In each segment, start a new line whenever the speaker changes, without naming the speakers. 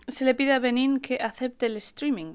Se le pide a Benin que acepte el streaming.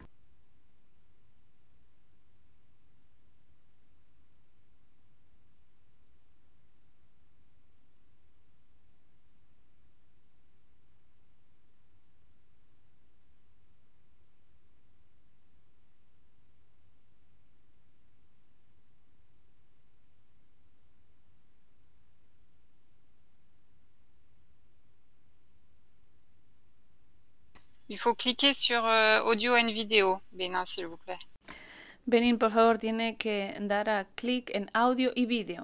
Il faut cliquer sur audio and vidéo, Bénin, s'il vous plaît.
Benin, por favor, tiene que dar a clic en audio y vídeo.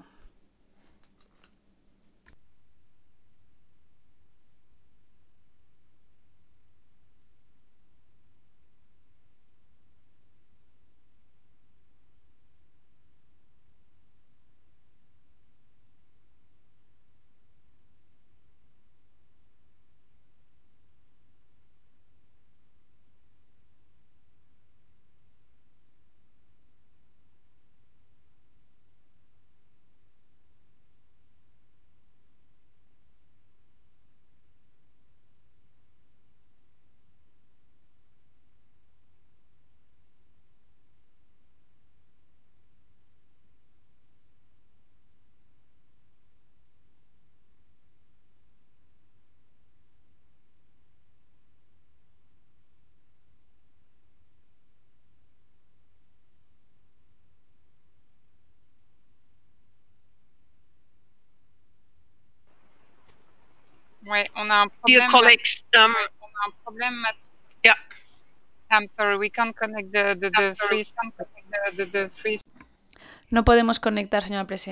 Ouais, on a un
Dear
problème.
colleagues,
Ouais, on a un problème.
yeah.
I'm sorry, we can't connect the freeze.
No podemos conectar, señora presidenta.